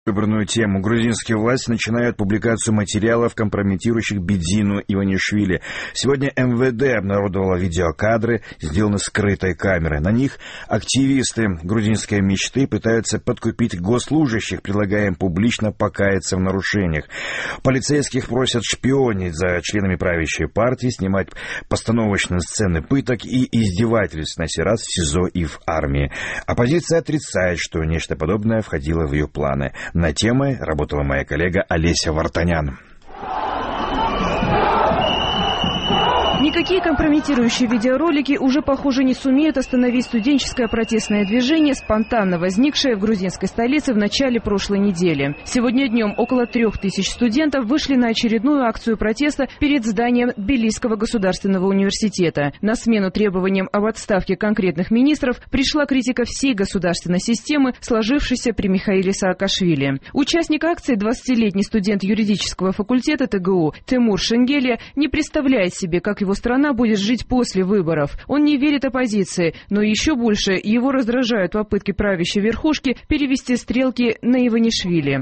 Выбранную тему. Грузинские власти начинают публикацию материалов, компрометирующих Бедзину Иванишвили. Сегодня МВД обнародовало видеокадры, сделанные скрытой камерой. На них активисты грузинской мечты пытаются подкупить госслужащих, предлагая им публично покаяться в нарушениях. Полицейских просят шпионить за членами правящей партии, снимать постановочные сцены пыток и издевательств, на сей раз в СИЗО и в армии. Оппозиция отрицает, что нечто подобное входило в ее планы. Над темой работала моя коллега Олеся Вартанян. Никакие компрометирующие видеоролики уже, похоже, не сумеют остановить студенческое протестное движение, спонтанно возникшее в грузинской столице в начале прошлой недели. Сегодня днем около 3000 студентов вышли на очередную акцию протеста перед зданием Тбилисского государственного университета. На смену требованиям об отставке конкретных министров пришла критика всей государственной системы, сложившейся при Михаиле Саакашвили. Участник акции, 20-летний студент юридического факультета ТГУ Тимур Шенгелия, не представляет себе, как его страна будет жить после выборов. Он не верит оппозиции, но еще больше его раздражают попытки правящей верхушки перевести стрелки на Иванишвили.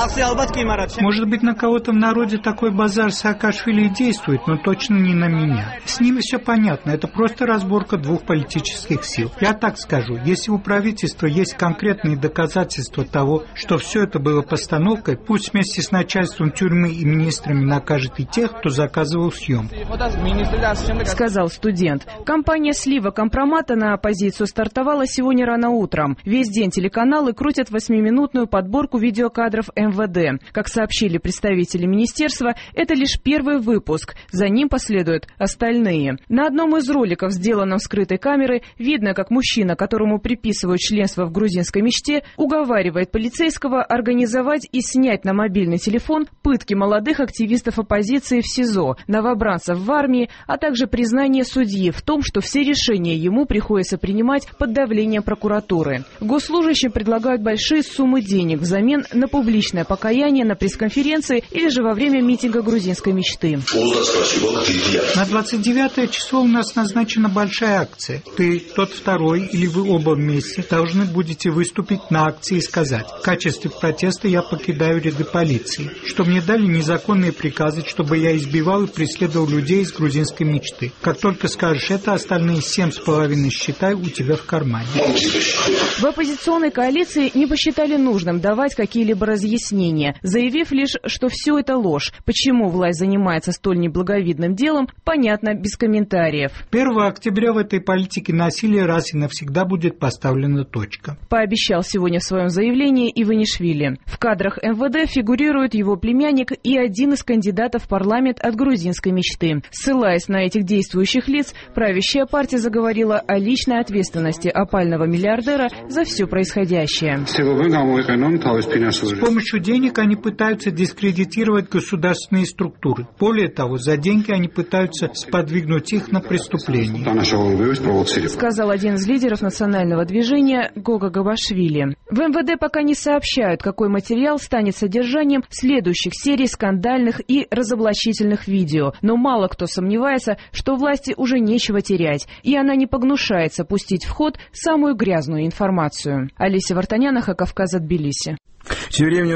Может быть, на кого-то в народе такой базар Саакашвили действует, но точно не на меня. С ними все понятно, это просто разборка двух политических сил. Я так скажу, если у правительства есть конкретные доказательства того, что все это было постановкой, пусть вместе с начальством тюрьмы и министрами накажет и тех, кто заказывал съемку. Сказал студент. Кампания слива компромата на оппозицию стартовала сегодня рано утром. Весь день телеканалы крутят 8-минутную подборку видеокадров МВД. Как сообщили представители министерства, это лишь первый выпуск. За ним последуют остальные. На одном из роликов, сделанном скрытой камерой, видно, как мужчина, которому приписывают членство в грузинской мечте, уговаривает полицейского организовать и снять на мобильный телефон пытки молодых активистов оппозиции в СИЗО, новобранцев в армии, а также признание судьи в том, что все решения ему приходится принимать под давлением прокуратуры. Госслужащим предлагают большие суммы денег взамен на публичное покаяние на пресс-конференции или же во время митинга грузинской мечты. На 29 число у нас назначена большая акция. Ты, тот второй или вы оба вместе должны будете выступить на акции и сказать: в качестве протеста я покидаю ряды полиции, что мне дали незаконные приказы, чтобы я избивал и преследовал людей из грузинской мечты. Как только скажешь это, остальные 7,5 считай у тебя в кармане. В оппозиционной коалиции не посчитали нужным давать какие-либо разъяснения, заявив лишь, что все это ложь. Почему власть занимается столь неблаговидным делом, понятно без комментариев. 1 октября в этой политике насилия раз и навсегда будет поставлена точка. Пообещал сегодня в своем заявлении Иванишвили. В кадрах МВД фигурирует его племянник и один из кандидатов в парламент от грузинской мечты. Ссылаясь на этих действующих лиц, правящая партия заговорила о личной ответственности опального миллиардера за все происходящее. С помощью денег они пытаются дискредитировать государственные структуры. Более того, за деньги они пытаются сподвигнуть их на преступление. Сказал один из лидеров национального движения Гога Габашвили. В МВД пока не сообщают, какой материал станет содержанием следующих серий скандальных и разоблачительных видео. Но мало кто сомневается, что власти уже нечего терять, и она не погнушается пустить в ход самую грязную информацию. Олеся Вартанян, Кавказ, Тбилиси.